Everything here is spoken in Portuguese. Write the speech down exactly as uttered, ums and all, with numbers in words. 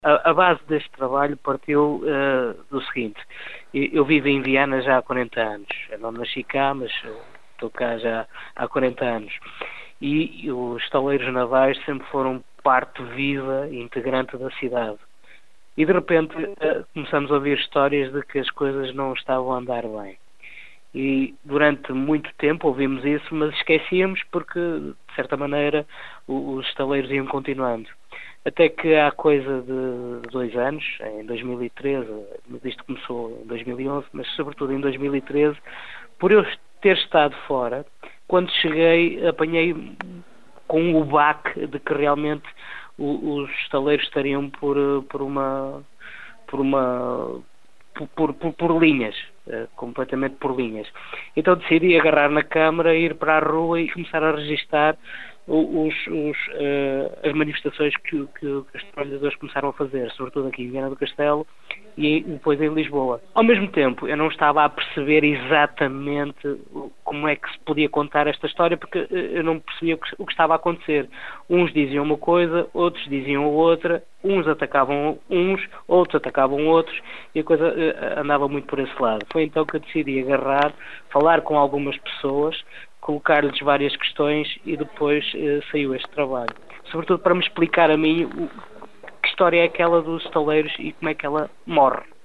A, a base deste trabalho partiu uh, do seguinte: eu, eu vivo em Viana já há quarenta anos. Eu não nasci cá, mas uh, estou cá já há quarenta anos. E, e os estaleiros navais sempre foram parte viva e integrante da cidade. E de repente uh, começamos a ouvir histórias de que as coisas não estavam a andar bem. E durante muito tempo ouvimos isso, mas esquecíamos porque, de certa maneira, os estaleiros iam continuando. Até que há coisa de dois anos, em dois mil e treze, isto começou em dois mil e onze, mas sobretudo em dois mil e treze, por eu ter estado fora, quando cheguei apanhei com o baque de que realmente os estaleiros estariam por, por uma... por uma Por, por, por linhas, uh, completamente por linhas. Então decidi agarrar na câmara, ir para a rua e começar a registar os, os, uh, as manifestações que, que, que os trabalhadores começaram a fazer, sobretudo aqui em Viana do Castelo e depois em Lisboa. Ao mesmo tempo, eu não estava a perceber exatamente como é que se podia contar esta história, porque eu não percebia o que, o que estava a acontecer. Uns diziam uma coisa, outros diziam outra, uns atacavam uns, outros atacavam outros, e a coisa uh, andava muito por esse lado. Foi então que eu decidi agarrar, falar com algumas pessoas, colocar-lhes várias questões e depois uh, saiu este trabalho. Sobretudo para me explicar a mim o, que história é aquela dos estaleiros e como é que ela morre.